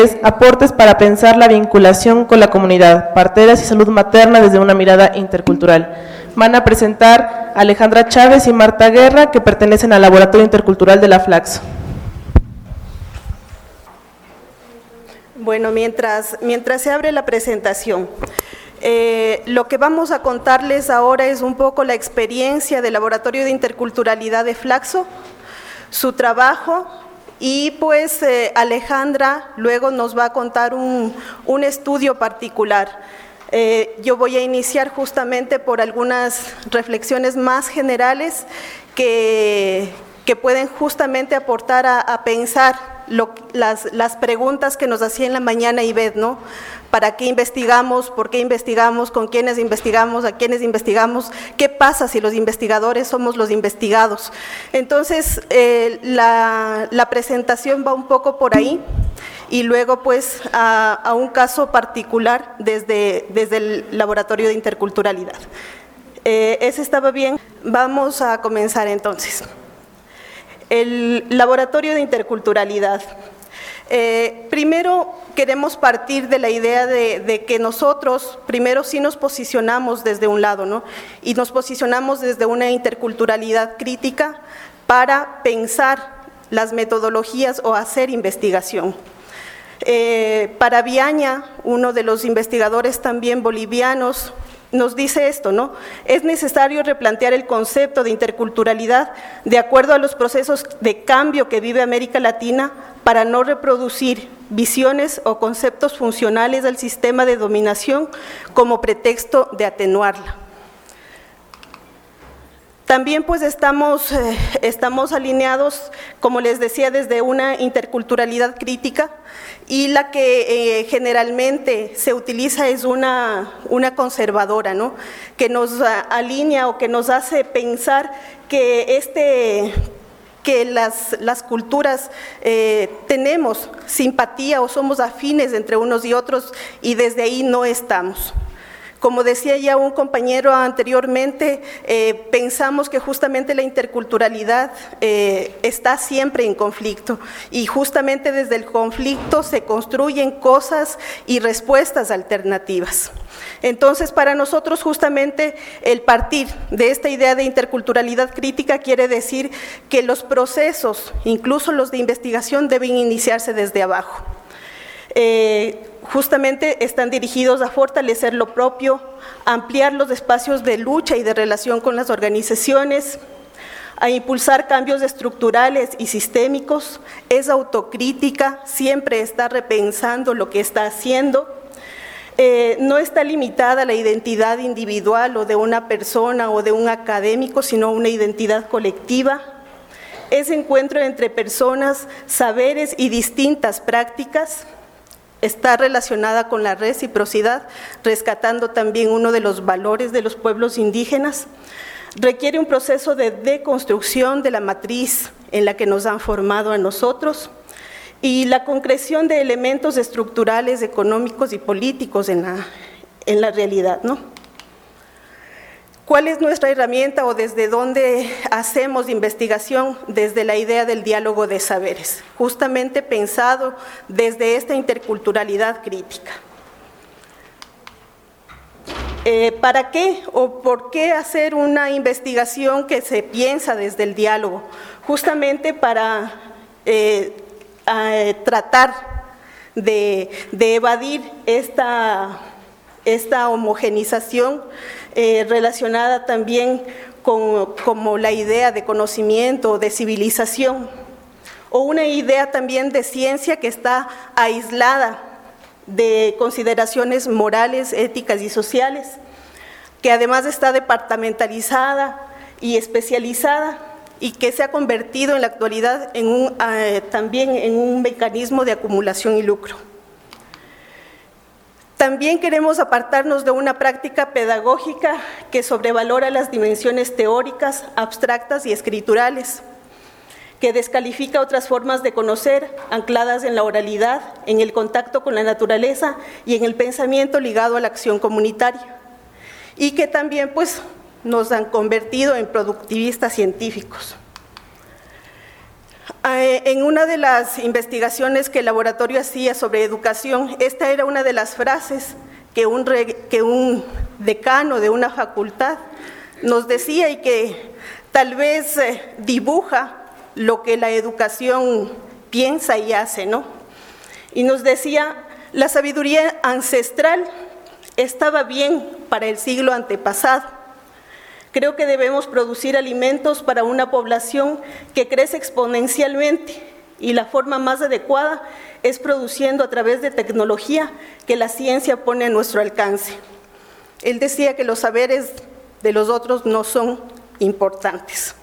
aportes para pensar la vinculación con la comunidad, parteras y salud materna desde una mirada intercultural. Van a presentar Alejandra Chávez y Marta Guerra, que pertenecen al Laboratorio Intercultural de la Flaxo. Bueno, mientras se abre la presentación, lo que vamos a contarles ahora es un poco la experiencia del Laboratorio de Interculturalidad de Flaxo, su trabajo, y pues Alejandra luego nos va a contar un estudio particular. Yo voy a iniciar justamente por algunas reflexiones más generales que pueden justamente aportar a pensar las preguntas que nos hacía en la mañana Ivette, ¿no? ¿Para qué investigamos? ¿Por qué investigamos? ¿Con quiénes investigamos? ¿A quiénes investigamos? ¿Qué pasa si los investigadores somos los investigados? Entonces, la presentación va un poco por ahí y luego pues a un caso particular desde el Laboratorio de Interculturalidad. ¿Ese estaba bien? Vamos a comenzar entonces. El Laboratorio de Interculturalidad. Primero queremos partir de la idea de que nosotros primero sí nos posicionamos desde un lado, ¿no? Y nos posicionamos desde una interculturalidad crítica para pensar las metodologías o hacer investigación. Para Viaña, uno de los investigadores también bolivianos, nos dice esto, ¿no? Es necesario replantear el concepto de interculturalidad de acuerdo a los procesos de cambio que vive América Latina para no reproducir visiones o conceptos funcionales del sistema de dominación como pretexto de atenuarla. También pues estamos alineados, como les decía, desde una interculturalidad crítica, y la que generalmente se utiliza es una conservadora, ¿no? Que nos alinea o que nos hace pensar que las culturas tenemos simpatía o somos afines entre unos y otros, y desde ahí no estamos. Como decía ya un compañero anteriormente, pensamos que justamente la interculturalidad está siempre en conflicto, y justamente desde el conflicto se construyen cosas y respuestas alternativas. Entonces, para nosotros justamente el partir de esta idea de interculturalidad crítica quiere decir que los procesos, incluso los de investigación, deben iniciarse desde abajo. Justamente están dirigidos a fortalecer lo propio, ampliar los espacios de lucha y de relación con las organizaciones, a impulsar cambios estructurales y sistémicos, es autocrítica, siempre está repensando lo que está haciendo, no está limitada a la identidad individual o de una persona o de un académico, sino una identidad colectiva. Es encuentro entre personas, saberes y distintas prácticas. Está relacionada con la reciprocidad, rescatando también uno de los valores de los pueblos indígenas. Requiere un proceso de deconstrucción de la matriz en la que nos han formado a nosotros, y la concreción de elementos estructurales, económicos y políticos en la realidad, ¿no? ¿Cuál es nuestra herramienta o desde dónde hacemos investigación? Desde la idea del diálogo de saberes, justamente pensado desde esta interculturalidad crítica. ¿Para qué o por qué hacer una investigación que se piensa desde el diálogo? Justamente para tratar de evadir esta homogenización relacionada también con como la idea de conocimiento, de civilización, o una idea también de ciencia que está aislada de consideraciones morales, éticas y sociales, que además está departamentalizada y especializada, y que se ha convertido en la actualidad también en un mecanismo de acumulación y lucro. También queremos apartarnos de una práctica pedagógica que sobrevalora las dimensiones teóricas, abstractas y escriturales, que descalifica otras formas de conocer ancladas en la oralidad, en el contacto con la naturaleza y en el pensamiento ligado a la acción comunitaria, y que también pues nos han convertido en productivistas científicos. En una de las investigaciones que el laboratorio hacía sobre educación, esta era una de las frases que un decano de una facultad nos decía y que tal vez dibuja lo que la educación piensa y hace, ¿no? Y nos decía, la sabiduría ancestral estaba bien para el siglo antepasado. Creo que debemos producir alimentos para una población que crece exponencialmente y la forma más adecuada es produciendo a través de tecnología que la ciencia pone a nuestro alcance. Él decía que los saberes de los otros no son importantes.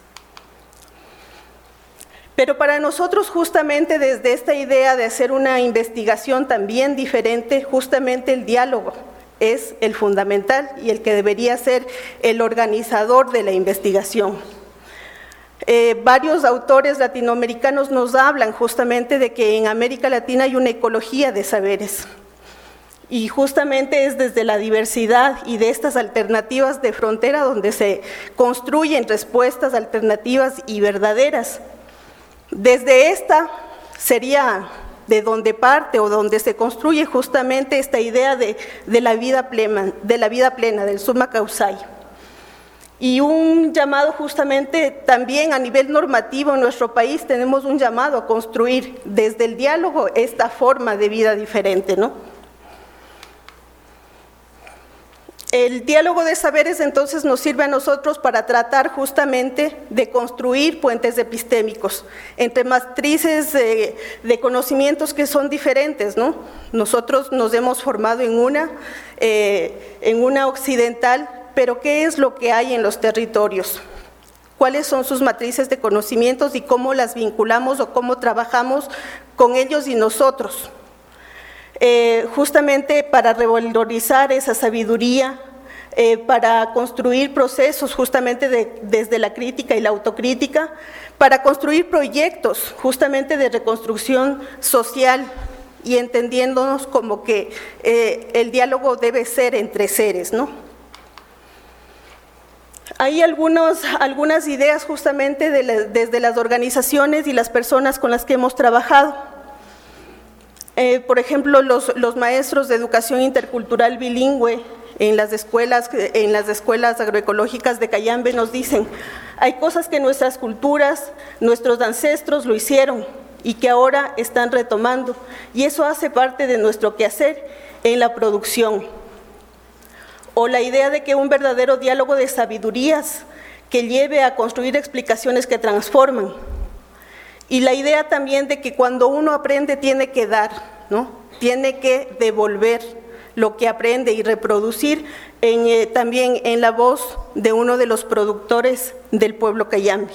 Pero para nosotros, justamente desde esta idea de hacer una investigación también diferente, justamente el diálogo es el fundamental y el que debería ser el organizador de la investigación. Varios autores latinoamericanos nos hablan justamente de que en América Latina hay una ecología de saberes. Y justamente es desde la diversidad y de estas alternativas de frontera donde se construyen respuestas alternativas y verdaderas. Desde esta sería de donde parte o donde se construye justamente esta idea de la vida plena, del summa causae. Y un llamado justamente también a nivel normativo en nuestro país, tenemos un llamado a construir desde el diálogo esta forma de vida diferente, ¿no? El diálogo de saberes entonces nos sirve a nosotros para tratar justamente de construir puentes epistémicos entre matrices de conocimientos que son diferentes, ¿no? Nosotros nos hemos formado en una occidental, pero ¿qué es lo que hay en los territorios? ¿Cuáles son sus matrices de conocimientos y cómo las vinculamos o cómo trabajamos con ellos y nosotros? Justamente para revalorizar esa sabiduría, para construir procesos justamente desde la crítica y la autocrítica, para construir proyectos justamente de reconstrucción social y entendiéndonos como que el diálogo debe ser entre seres, ¿no? Hay algunas ideas justamente desde las organizaciones y las personas con las que hemos trabajado. Por ejemplo, los maestros de educación intercultural bilingüe en las escuelas agroecológicas de Cayambe nos dicen, hay cosas que nuestras culturas, nuestros ancestros lo hicieron y que ahora están retomando, y eso hace parte de nuestro quehacer en la producción. O la idea de que un verdadero diálogo de sabidurías que lleve a construir explicaciones que transforman. Y la idea también de que cuando uno aprende tiene que dar, ¿no? Tiene que devolver lo que aprende y reproducir también en la voz de uno de los productores del pueblo Cayambe.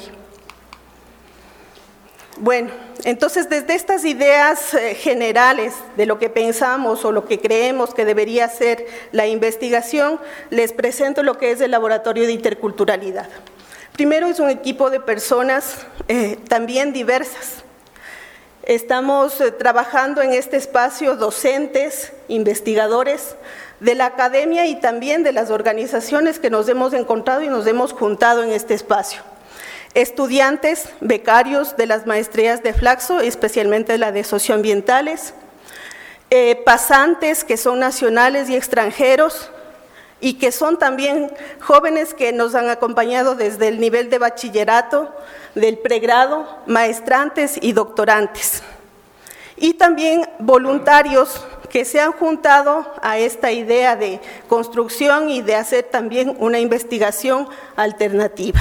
Bueno, entonces desde estas ideas generales de lo que pensamos o lo que creemos que debería ser la investigación, les presento lo que es el Laboratorio de Interculturalidad. Primero es un equipo de personas también diversas. Estamos trabajando en este espacio docentes, investigadores de la academia y también de las organizaciones que nos hemos encontrado y nos hemos juntado en este espacio. Estudiantes, becarios de las maestrías de Flaxo, especialmente la de socioambientales, pasantes que son nacionales y extranjeros, y que son también jóvenes que nos han acompañado desde el nivel de bachillerato, del pregrado, maestrantes y doctorantes. Y también voluntarios que se han juntado a esta idea de construcción y de hacer también una investigación alternativa.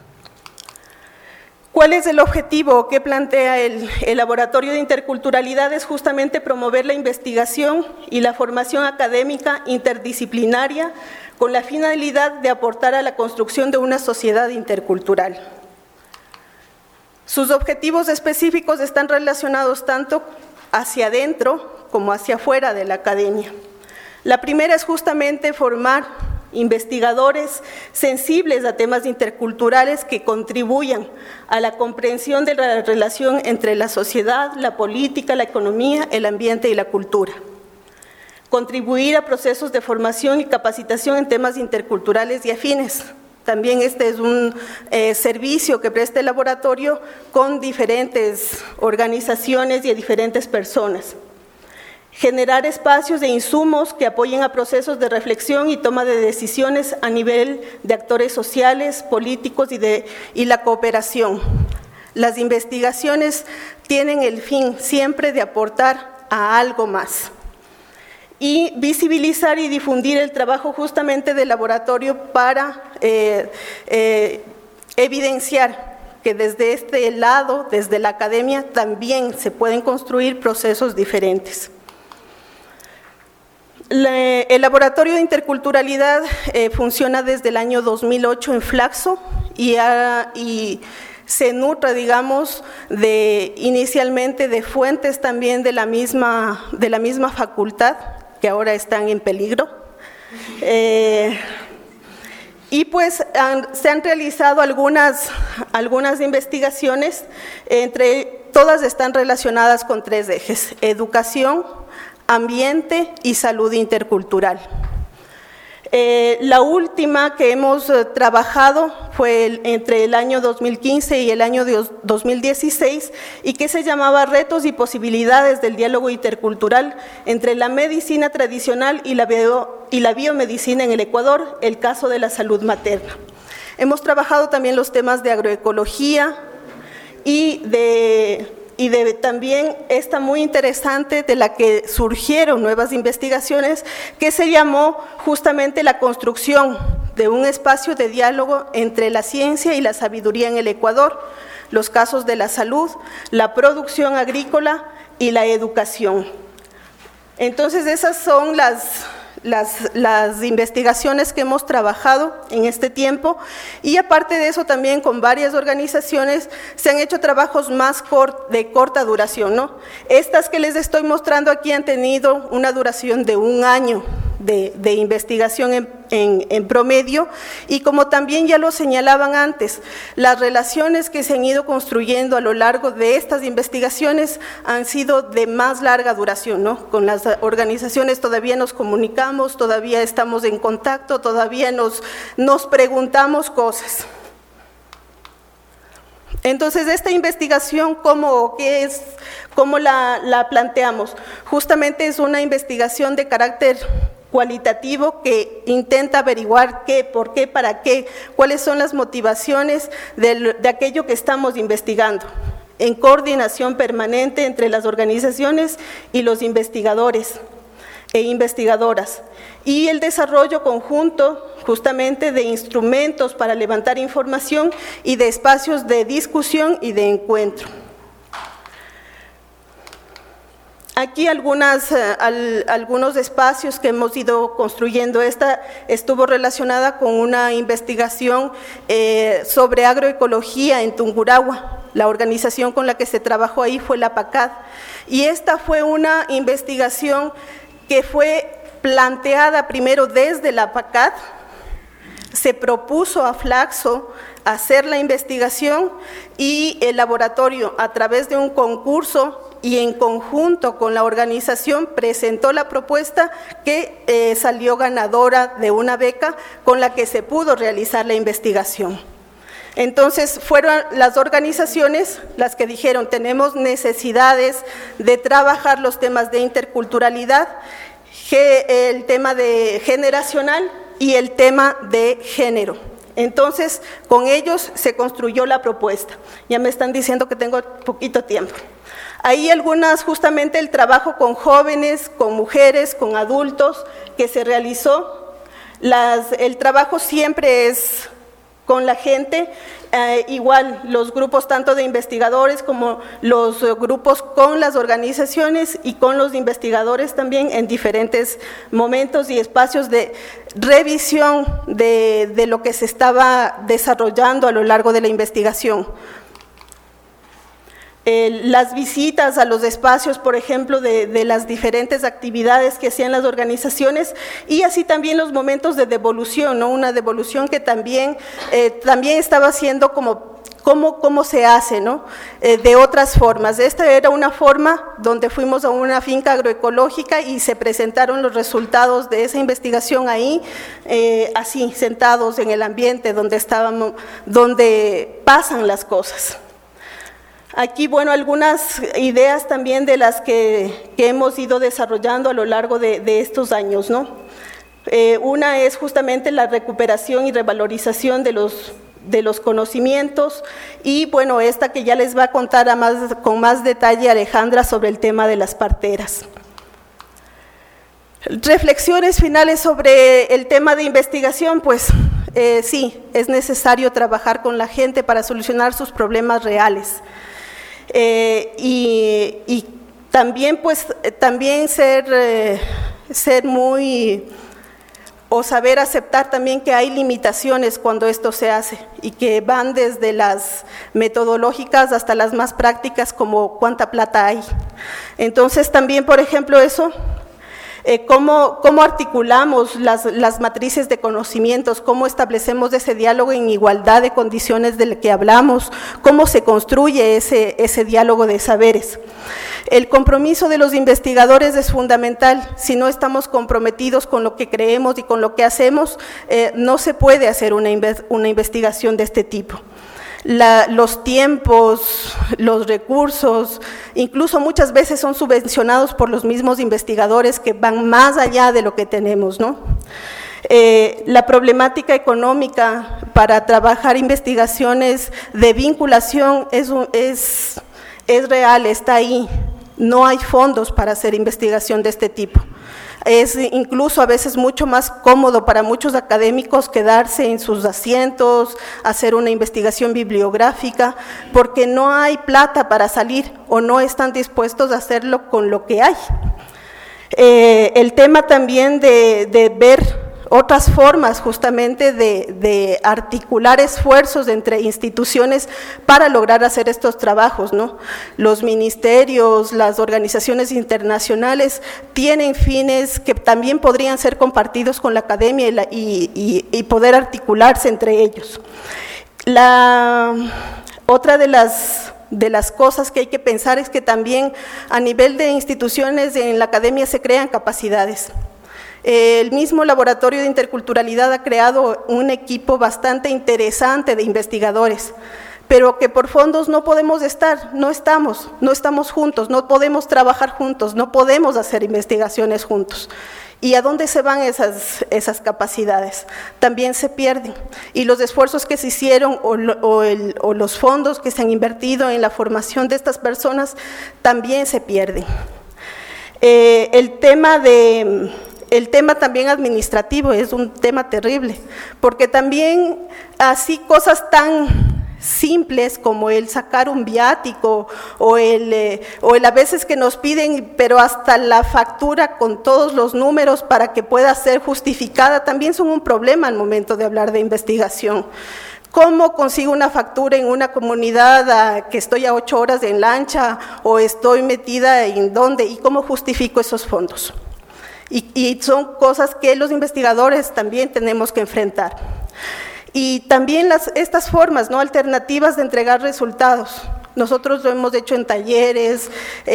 ¿Cuál es el objetivo que plantea el Laboratorio de Interculturalidad? Es justamente promover la investigación y la formación académica interdisciplinaria con la finalidad de aportar a la construcción de una sociedad intercultural. Sus objetivos específicos están relacionados tanto hacia adentro como hacia afuera de la academia. La primera es justamente formar investigadores sensibles a temas interculturales que contribuyan a la comprensión de la relación entre la sociedad, la política, la economía, el ambiente y la cultura. Contribuir a procesos de formación y capacitación en temas interculturales y afines. También este es un servicio que presta el laboratorio con diferentes organizaciones y a diferentes personas. Generar espacios de insumos que apoyen a procesos de reflexión y toma de decisiones a nivel de actores sociales, políticos y la cooperación. Las investigaciones tienen el fin siempre de aportar a algo más. Y visibilizar y difundir el trabajo justamente del laboratorio para evidenciar que desde este lado, desde la academia, también se pueden construir procesos diferentes. El Laboratorio de Interculturalidad funciona desde el año 2008 en Flaxo y se nutre, digamos, inicialmente de fuentes también de la misma facultad, que ahora están en peligro. Y pues se han realizado algunas investigaciones, todas están relacionadas con 3 ejes: educación, ambiente y salud intercultural. La última que hemos trabajado fue entre el año 2015 y el año 2016 y que se llamaba Retos y posibilidades del diálogo intercultural entre la medicina tradicional y la biomedicina en el Ecuador, el caso de la salud materna. Hemos trabajado también los temas de agroecología y también esta muy interesante de la que surgieron nuevas investigaciones, que se llamó justamente la construcción de un espacio de diálogo entre la ciencia y la sabiduría en el Ecuador, los casos de la salud, la producción agrícola y la educación. Entonces esas son las investigaciones que hemos trabajado en este tiempo, y aparte de eso también con varias organizaciones se han hecho trabajos más de corta duración, ¿no? Estas que les estoy mostrando aquí han tenido una duración de 1 año de investigación en promedio, y como también ya lo señalaban antes, las relaciones que se han ido construyendo a lo largo de estas investigaciones han sido de más larga duración, ¿no? Con las organizaciones todavía nos comunicamos, todavía estamos en contacto, todavía nos preguntamos cosas. Entonces, esta investigación, ¿cómo la planteamos? Justamente es una investigación de carácter cualitativo que intenta averiguar qué, por qué, para qué, cuáles son las motivaciones de aquello que estamos investigando, en coordinación permanente entre las organizaciones y los investigadores e investigadoras, y el desarrollo conjunto justamente de instrumentos para levantar información y de espacios de discusión y de encuentro. Aquí algunos espacios que hemos ido construyendo. Esta estuvo relacionada con una investigación sobre agroecología en Tungurahua. La organización con la que se trabajó ahí fue la PACAD, y esta fue una investigación que fue planteada primero desde la PACAD. Se propuso a Flaxo hacer la investigación, y el laboratorio, a través de un concurso y en conjunto con la organización, presentó la propuesta que salió ganadora de una beca con la que se pudo realizar la investigación. Entonces fueron las organizaciones las que dijeron: tenemos necesidades de trabajar los temas de interculturalidad, el tema de generacional y el tema de género. Entonces, con ellos se construyó la propuesta. Ya me están diciendo que tengo poquito tiempo. Ahí justamente el trabajo con jóvenes, con mujeres, con adultos que se realizó. El trabajo siempre es con la gente, igual los grupos tanto de investigadores como los grupos con las organizaciones y con los investigadores también en diferentes momentos y espacios de revisión de lo que se estaba desarrollando a lo largo de la investigación. Las visitas a los espacios, por ejemplo, de las diferentes actividades que hacían las organizaciones, y así también los momentos de devolución, ¿no? Una devolución que también estaba siendo como cómo se hace, ¿no? De otras formas. Esta era una forma donde fuimos a una finca agroecológica y se presentaron los resultados de esa investigación ahí, así, sentados en el ambiente donde estábamos, donde pasan las cosas. Aquí, bueno, algunas ideas también de las que hemos ido desarrollando a lo largo de estos años, ¿no? Una es justamente la recuperación y revalorización de los conocimientos y, bueno, esta que ya les va a contar con más detalle Alejandra sobre el tema de las parteras. Reflexiones finales sobre el tema de investigación, pues sí, es necesario trabajar con la gente para solucionar sus problemas reales. Y también, pues, ser muy, o saber aceptar también que hay limitaciones cuando esto se hace y que van desde las metodológicas hasta las más prácticas, como cuánta plata hay. Entonces, también, por ejemplo, eso, cómo articulamos las matrices de conocimientos, cómo establecemos ese diálogo en igualdad de condiciones del que hablamos, cómo se construye ese diálogo de saberes. El compromiso de los investigadores es fundamental. Si no estamos comprometidos con lo que creemos y con lo que hacemos, no se puede hacer una investigación de este tipo. Los tiempos, los recursos, incluso muchas veces son subvencionados por los mismos investigadores que van más allá de lo que tenemos, ¿no? La problemática económica para trabajar investigaciones de vinculación es real, está ahí. No hay fondos para hacer investigación de este tipo. Es incluso a veces mucho más cómodo para muchos académicos quedarse en sus asientos, hacer una investigación bibliográfica, porque no hay plata para salir o no están dispuestos a hacerlo con lo que hay. El tema también de ver otras formas justamente de articular esfuerzos entre instituciones para lograr hacer estos trabajos, ¿no? Los ministerios, las organizaciones internacionales tienen fines que también podrían ser compartidos con la academia y poder articularse entre ellos. Otra de las cosas que hay que pensar es que también a nivel de instituciones en la academia se crean capacidades. El mismo Laboratorio de Interculturalidad ha creado un equipo bastante interesante de investigadores, pero que por fondos no podemos estar, no estamos juntos, no podemos trabajar juntos, no podemos hacer investigaciones juntos. ¿Y a dónde se van esas capacidades? También se pierden. Y los esfuerzos que se hicieron o los fondos que se han invertido en la formación de estas personas también se pierden. El tema también administrativo es un tema terrible, porque también así cosas tan simples como el sacar un viático o el a veces que nos piden, pero hasta la factura con todos los números para que pueda ser justificada, también son un problema al momento de hablar de investigación. ¿Cómo consigo una factura en una comunidad que estoy a 8 horas en lancha o estoy metida en dónde? ¿Y cómo justifico esos fondos? Y son cosas que los investigadores también tenemos que enfrentar. Y también estas formas, ¿no?, alternativas de entregar resultados. Nosotros lo hemos hecho en talleres,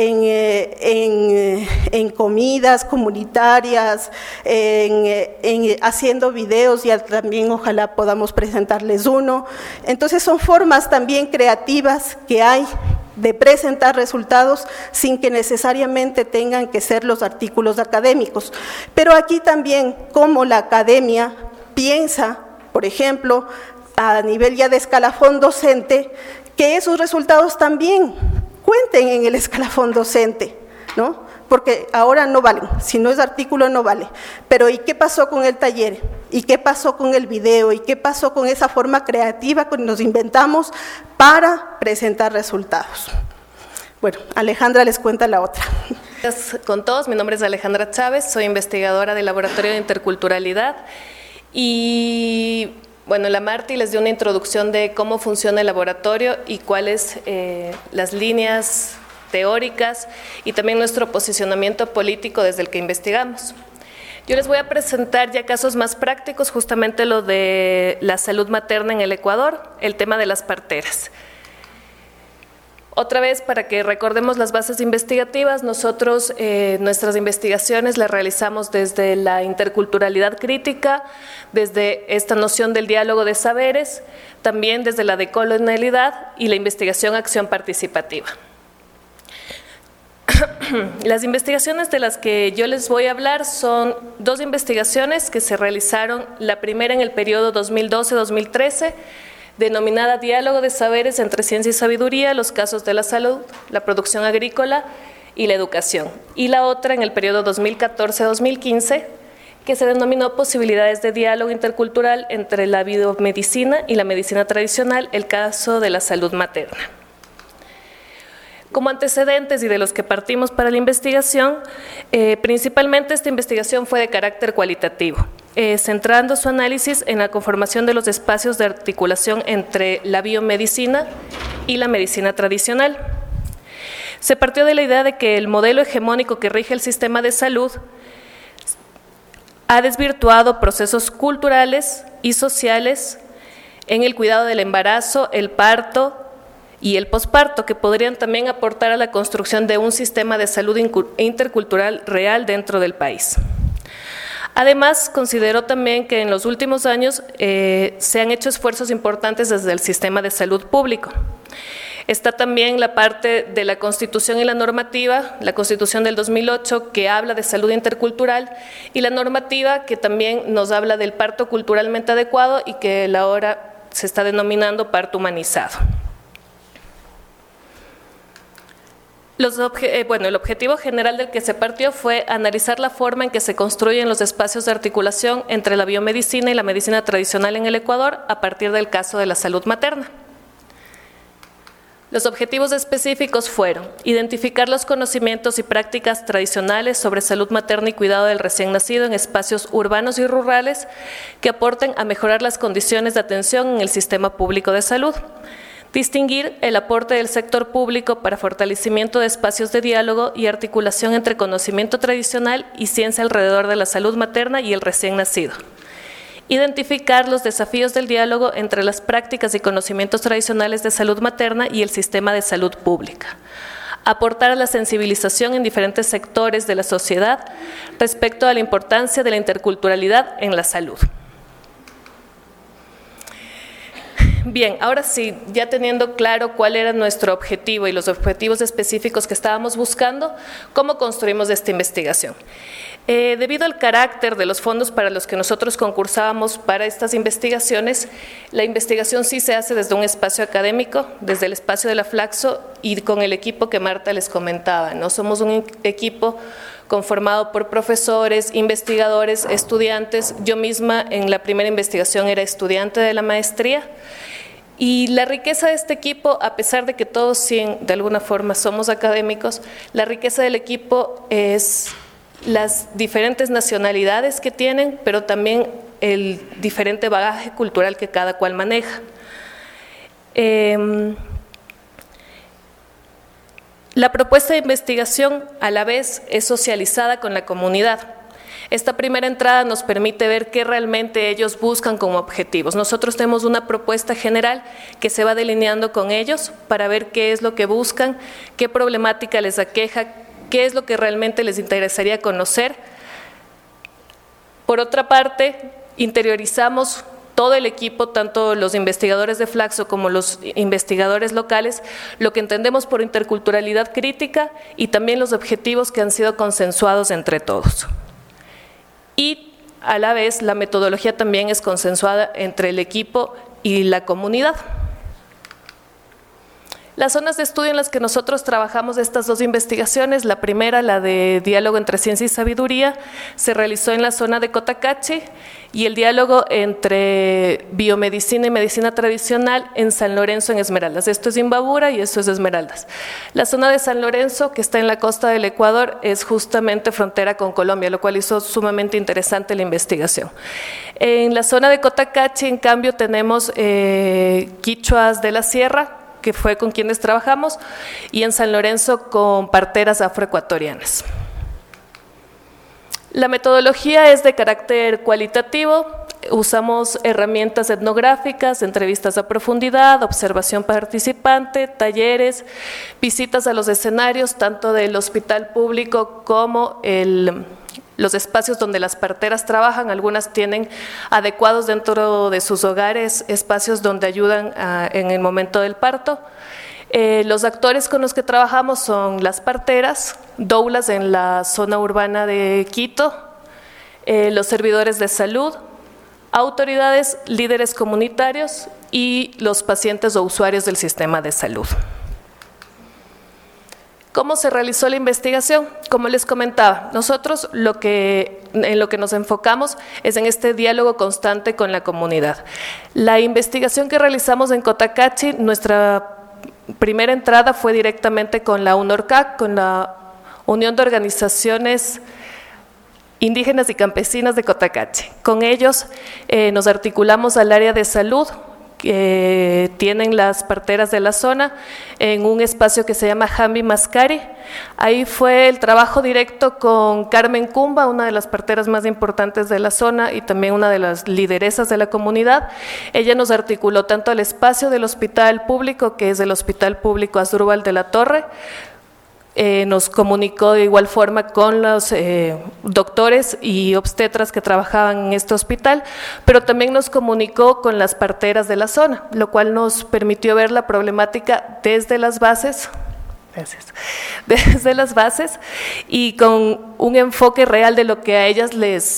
en comidas comunitarias, haciendo videos, y también ojalá podamos presentarles uno. Entonces son formas también creativas que hay de presentar resultados sin que necesariamente tengan que ser los artículos académicos. Pero aquí también, cómo la academia piensa, por ejemplo, a nivel ya de escalafón docente, que esos resultados también cuenten en el escalafón docente, ¿no? Porque ahora no valen, si no es artículo no vale. Pero ¿y qué pasó con el taller? ¿Y qué pasó con el video? ¿Y qué pasó con esa forma creativa que nos inventamos para presentar resultados? Bueno, Alejandra les cuenta la otra. Gracias con todos, mi nombre es Alejandra Chávez, soy investigadora del Laboratorio de Interculturalidad y bueno, la Marti les dio una introducción de cómo funciona el laboratorio y cuáles las líneas teóricas y también nuestro posicionamiento político desde el que investigamos. Yo les voy a presentar ya casos más prácticos, justamente lo de la salud materna en el Ecuador, el tema de las parteras. Otra vez, para que recordemos las bases investigativas, nosotros nuestras investigaciones las realizamos desde la interculturalidad crítica, desde esta noción del diálogo de saberes, también desde la decolonialidad y la investigación-acción participativa. Las investigaciones de las que yo les voy a hablar son dos investigaciones que se realizaron, la primera en el periodo 2012-2013, denominada Diálogo de Saberes entre Ciencia y Sabiduría, los casos de la salud, la producción agrícola y la educación, y la otra en el periodo 2014-2015, que se denominó Posibilidades de Diálogo Intercultural entre la biomedicina y la medicina tradicional, el caso de la salud materna. Como antecedentes y de los que partimos para la investigación, principalmente esta investigación fue de carácter cualitativo, centrando su análisis en la conformación de los espacios de articulación entre la biomedicina y la medicina tradicional. Se partió de la idea de que el modelo hegemónico que rige el sistema de salud ha desvirtuado procesos culturales y sociales en el cuidado del embarazo, el parto y el posparto, que podrían también aportar a la construcción de un sistema de salud intercultural real dentro del país. Además, consideró también que en los últimos años se han hecho esfuerzos importantes desde el sistema de salud público. Está también la parte de la Constitución y la normativa, la Constitución del 2008, que habla de salud intercultural, y la normativa que también nos habla del parto culturalmente adecuado y que ahora se está denominando parto humanizado. El objetivo general del que se partió fue analizar la forma en que se construyen los espacios de articulación entre la biomedicina y la medicina tradicional en el Ecuador a partir del caso de la salud materna. Los objetivos específicos fueron identificar los conocimientos y prácticas tradicionales sobre salud materna y cuidado del recién nacido en espacios urbanos y rurales que aporten a mejorar las condiciones de atención en el sistema público de salud. Distinguir el aporte del sector público para fortalecimiento de espacios de diálogo y articulación entre conocimiento tradicional y ciencia alrededor de la salud materna y el recién nacido. Identificar los desafíos del diálogo entre las prácticas y conocimientos tradicionales de salud materna y el sistema de salud pública. Aportar a la sensibilización en diferentes sectores de la sociedad respecto a la importancia de la interculturalidad en la salud. Bien, ahora sí, ya teniendo claro cuál era nuestro objetivo y los objetivos específicos que estábamos buscando, ¿cómo construimos esta investigación? Debido al carácter de los fondos para los que nosotros concursábamos para estas investigaciones, la investigación sí se hace desde un espacio académico, desde el espacio de la Flaxo y con el equipo que Marta les comentaba, ¿no? Somos un equipo conformado por profesores, investigadores, estudiantes. Yo misma en la primera investigación era estudiante de la maestría. Y la riqueza de este equipo, a pesar de que todos sí, de alguna forma somos académicos, la riqueza del equipo es las diferentes nacionalidades que tienen, pero también el diferente bagaje cultural que cada cual maneja. La propuesta de investigación a la vez es socializada con la comunidad. Esta primera entrada nos permite ver qué realmente ellos buscan como objetivos. Nosotros tenemos una propuesta general que se va delineando con ellos para ver qué es lo que buscan, qué problemática les aqueja, qué es lo que realmente les interesaría conocer. Por otra parte, interiorizamos todo el equipo, tanto los investigadores de Flaxo como los investigadores locales, lo que entendemos por interculturalidad crítica y también los objetivos que han sido consensuados entre todos. Y a la vez la metodología también es consensuada entre el equipo y la comunidad. Las zonas de estudio en las que nosotros trabajamos estas dos investigaciones, la primera, la de diálogo entre ciencia y sabiduría, se realizó en la zona de Cotacachi, y el diálogo entre biomedicina y medicina tradicional en San Lorenzo, en Esmeraldas. Esto es Imbabura y esto es Esmeraldas. La zona de San Lorenzo, que está en la costa del Ecuador, es justamente frontera con Colombia, lo cual hizo sumamente interesante la investigación. En la zona de Cotacachi, en cambio, tenemos quichuas de la sierra, que fue con quienes trabajamos, y en San Lorenzo con parteras afroecuatorianas. La metodología es de carácter cualitativo. Usamos herramientas etnográficas, entrevistas a profundidad, observación participante, talleres, visitas a los escenarios, tanto del hospital público como los espacios donde las parteras trabajan. Algunas tienen adecuados dentro de sus hogares espacios donde ayudan en el momento del parto. Los actores con los que trabajamos son las parteras, doulas en la zona urbana de Quito, los servidores de salud, autoridades, líderes comunitarios y los pacientes o usuarios del sistema de salud. ¿Cómo se realizó la investigación? Como les comentaba, nosotros en lo que nos enfocamos es en este diálogo constante con la comunidad. La investigación que realizamos en Cotacachi, nuestra primera entrada fue directamente con la UNORCAC, con la Unión de Organizaciones Indígenas y Campesinas de Cotacachi. Con ellos nos articulamos al área de salud que tienen las parteras de la zona en un espacio que se llama Jambi Mascari. Ahí fue el trabajo directo con Carmen Cumba, una de las parteras más importantes de la zona y también una de las lideresas de la comunidad. Ella nos articuló tanto el espacio del hospital público, que es el Hospital Público Asdrúbal de la Torre. Nos comunicó de igual forma con los doctores y obstetras que trabajaban en este hospital, pero también nos comunicó con las parteras de la zona, lo cual nos permitió ver la problemática desde las bases. Desde las bases y con un enfoque real de lo que a ellas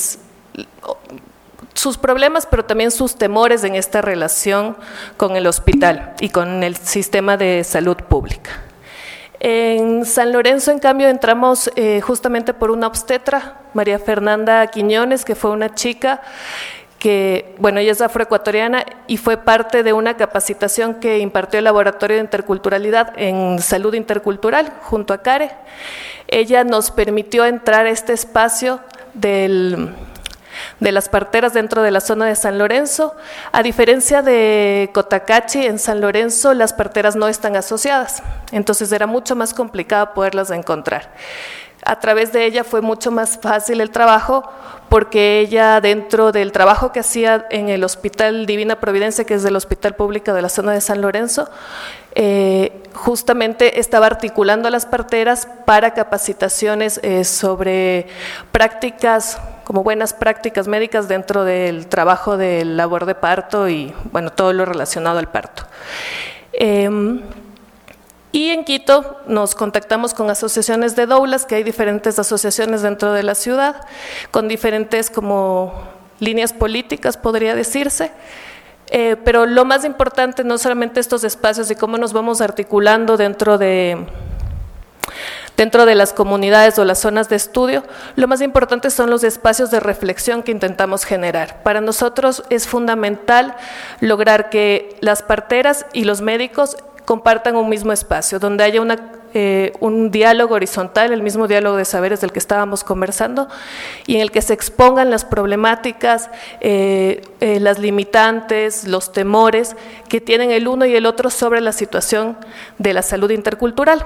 sus problemas, pero también sus temores en esta relación con el hospital y con el sistema de salud pública. En San Lorenzo, en cambio, entramos justamente por una obstetra, María Fernanda Quiñones, que fue una chica que, bueno, ella es afroecuatoriana y fue parte de una capacitación que impartió el Laboratorio de Interculturalidad en Salud Intercultural junto a CARE. Ella nos permitió entrar a este espacio de las parteras dentro de la zona de San Lorenzo. A diferencia de Cotacachi, en San Lorenzo las parteras no están asociadas, entonces era mucho más complicado poderlas encontrar. A través de ella fue mucho más fácil el trabajo, porque ella, dentro del trabajo que hacía en el Hospital Divina Providencia, que es el hospital público de la zona de San Lorenzo, justamente estaba articulando a las parteras para capacitaciones sobre prácticas, como buenas prácticas médicas dentro del trabajo de labor de parto y, bueno, todo lo relacionado al parto. Y en Quito nos contactamos con asociaciones de doulas, que hay diferentes asociaciones dentro de la ciudad, con diferentes como líneas políticas, podría decirse. Pero lo más importante, no solamente estos espacios y cómo nos vamos articulando dentro de las comunidades o las zonas de estudio, lo más importante son los espacios de reflexión que intentamos generar. Para nosotros es fundamental lograr que las parteras y los médicos compartan un mismo espacio, donde haya un diálogo horizontal, el mismo diálogo de saberes del que estábamos conversando, y en el que se expongan las problemáticas, las limitantes, los temores que tienen el uno y el otro sobre la situación de la salud intercultural.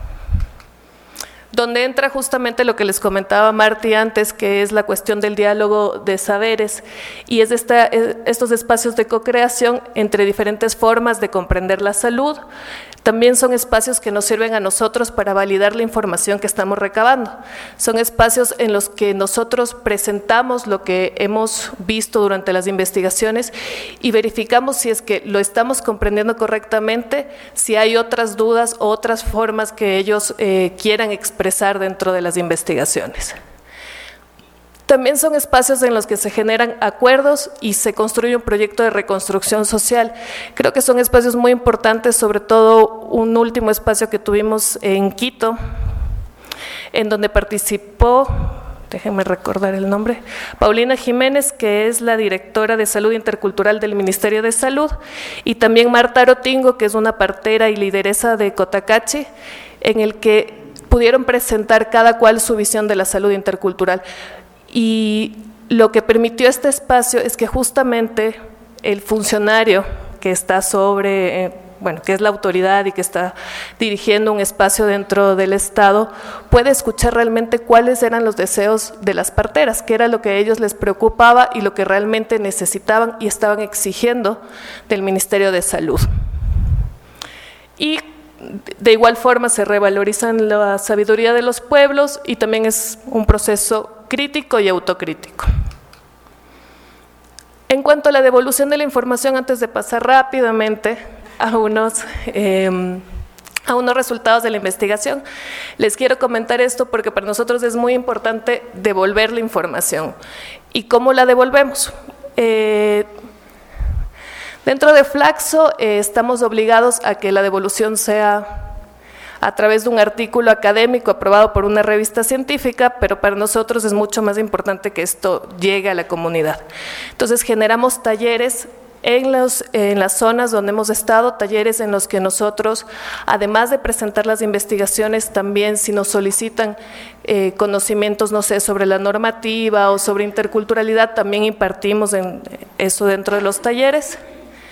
Donde entra justamente lo que les comentaba Martí antes, que es la cuestión del diálogo de saberes, y es estos espacios de co-creación entre diferentes formas de comprender la salud. También son espacios que nos sirven a nosotros para validar la información que estamos recabando. Son espacios en los que nosotros presentamos lo que hemos visto durante las investigaciones y verificamos si es que lo estamos comprendiendo correctamente, si hay otras dudas o otras formas que ellos quieran expresar dentro de las investigaciones. También son espacios en los que se generan acuerdos y se construye un proyecto de reconstrucción social. Creo que son espacios muy importantes, sobre todo un último espacio que tuvimos en Quito, en donde participó, déjenme recordar el nombre, Paulina Jiménez, que es la directora de Salud Intercultural del Ministerio de Salud, y también Marta Arotingo, que es una partera y lideresa de Cotacachi, en el que pudieron presentar cada cual su visión de la salud intercultural. Y lo que permitió este espacio es que justamente el funcionario que está sobre bueno, que es la autoridad y que está dirigiendo un espacio dentro del Estado, puede escuchar realmente cuáles eran los deseos de las parteras, qué era lo que a ellos les preocupaba y lo que realmente necesitaban y estaban exigiendo del Ministerio de Salud. Y de igual forma se revalorizan la sabiduría de los pueblos y también es un proceso crítico y autocrítico. En cuanto a la devolución de la información, antes de pasar rápidamente a unos resultados de la investigación, les quiero comentar esto porque para nosotros es muy importante devolver la información. ¿Y cómo la devolvemos? Dentro de Flaxo estamos obligados a que la devolución sea a través de un artículo académico aprobado por una revista científica, pero para nosotros es mucho más importante que esto llegue a la comunidad. Entonces generamos talleres en las zonas donde hemos estado, talleres en los que nosotros, además de presentar las investigaciones, también si nos solicitan conocimientos, no sé, sobre la normativa o sobre interculturalidad, también impartimos eso dentro de los talleres.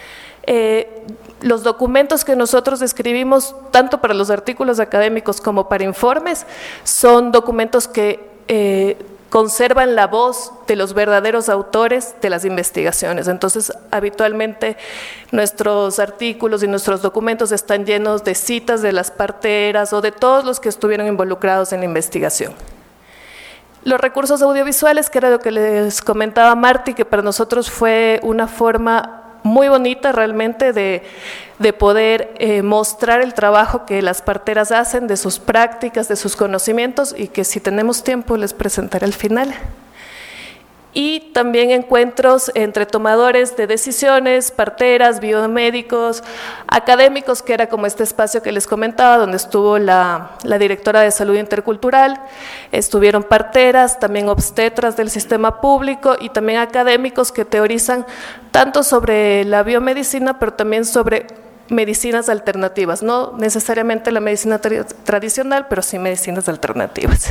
Los documentos que nosotros escribimos, tanto para los artículos académicos como para informes, son documentos que conservan la voz de los verdaderos autores de las investigaciones. Entonces, habitualmente nuestros artículos y nuestros documentos están llenos de citas de las parteras o de todos los que estuvieron involucrados en la investigación. Los recursos audiovisuales, que era lo que les comentaba Martí, que para nosotros fue una forma muy bonita realmente de poder mostrar el trabajo que las parteras hacen, de sus prácticas, de sus conocimientos, y que si tenemos tiempo les presentaré al final. Y también encuentros entre tomadores de decisiones, parteras, biomédicos, académicos, que era como este espacio que les comentaba, donde estuvo la directora de Salud Intercultural, estuvieron parteras, también obstetras del sistema público y también académicos que teorizan tanto sobre la biomedicina, pero también sobre medicinas alternativas, no necesariamente la medicina tradicional, pero sí medicinas alternativas.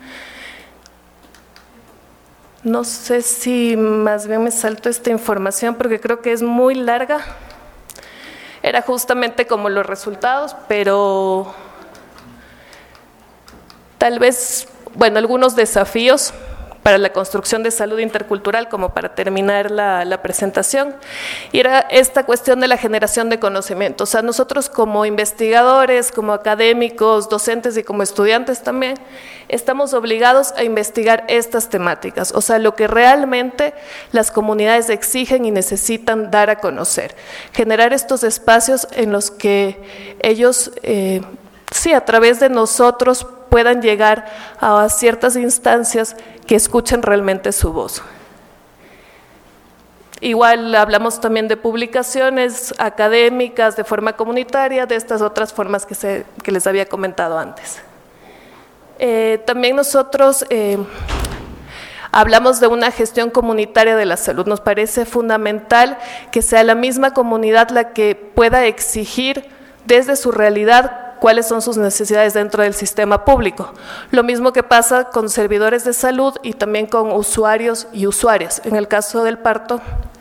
No sé si más bien me salto esta información porque creo que es muy larga. Era justamente como los resultados, pero tal vez, bueno, algunos desafíos para la construcción de salud intercultural, como para terminar la presentación, y era esta cuestión de la generación de conocimiento. O sea, nosotros como investigadores, como académicos, docentes y como estudiantes también, estamos obligados a investigar estas temáticas, o sea, lo que realmente las comunidades exigen y necesitan dar a conocer. Generar estos espacios en los que ellos, sí, a través de nosotros, puedan llegar a ciertas instancias que escuchen realmente su voz. Igual hablamos también de publicaciones académicas de forma comunitaria, de estas otras formas que les había comentado antes. También nosotros hablamos de una gestión comunitaria de la salud. Nos parece fundamental que sea la misma comunidad la que pueda exigir desde su realidad cuáles son sus necesidades dentro del sistema público. Lo mismo que pasa con servidores de salud y también con usuarios y usuarias. En el caso del parto,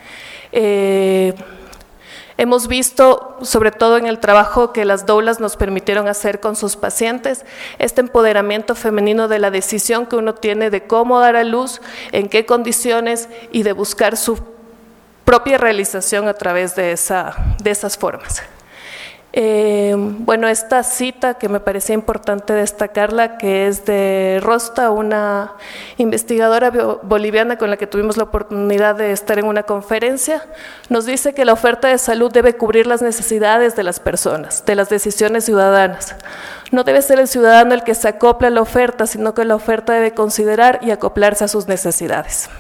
hemos visto, sobre todo en el trabajo que las doulas nos permitieron hacer con sus pacientes, este empoderamiento femenino de la decisión que uno tiene de cómo dar a luz, en qué condiciones y de buscar su propia realización a través de esas formas. Bueno, esta cita que me parecía importante destacarla, que es de Rosta, una investigadora boliviana con la que tuvimos la oportunidad de estar en una conferencia, nos dice que la oferta de salud debe cubrir las necesidades de las personas, de las decisiones ciudadanas. No debe ser el ciudadano el que se acopla a la oferta, sino que la oferta debe considerar y acoplarse a sus necesidades.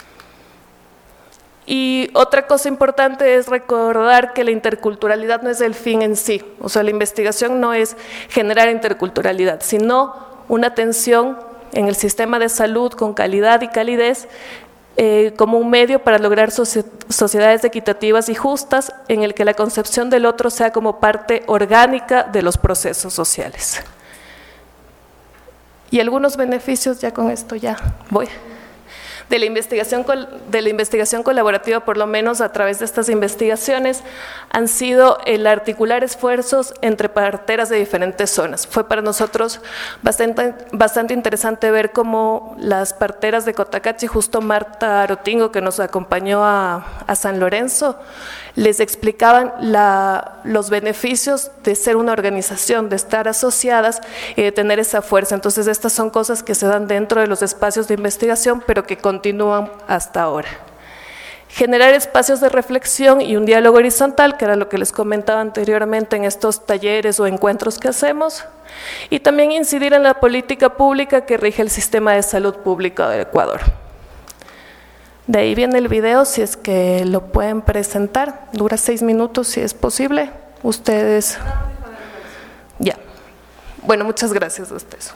Y otra cosa importante es recordar que la interculturalidad no es el fin en sí, o sea, la investigación no es generar interculturalidad, sino una atención en el sistema de salud con calidad y calidez como un medio para lograr sociedades equitativas y justas en el que la concepción del otro sea como parte orgánica de los procesos sociales. Y algunos beneficios, ya con esto ya voy. de la investigación colaborativa, por lo menos a través de estas investigaciones, han sido el articular esfuerzos entre parteras de diferentes zonas. Fue para nosotros bastante interesante ver cómo las parteras de Cotacachi, justo Marta Arotingo, que nos acompañó a San Lorenzo, les explicaban los beneficios de ser una organización, de estar asociadas y de tener esa fuerza. Entonces, estas son cosas que se dan dentro de los espacios de investigación, pero que continúan hasta ahora. Generar espacios de reflexión y un diálogo horizontal, que era lo que les comentaba anteriormente en estos talleres o encuentros que hacemos, y también incidir en la política pública que rige el sistema de salud pública del Ecuador. De ahí viene el video, si es que lo pueden presentar, dura 6 minutos si es posible. Ustedes, ya. Bueno, muchas gracias a ustedes.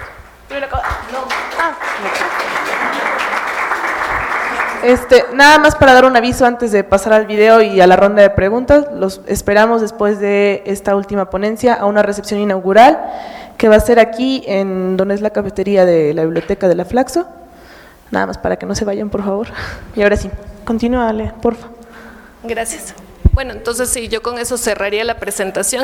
Nada más para dar un aviso antes de pasar al video y a la ronda de preguntas. Los esperamos después de esta última ponencia a una recepción inaugural que va a ser aquí en donde es la cafetería de la biblioteca de la Flaxo. Nada más para que no se vayan, por favor. Y ahora sí, continúa, Ale, porfa. Gracias. Bueno, entonces sí, yo con eso cerraría la presentación.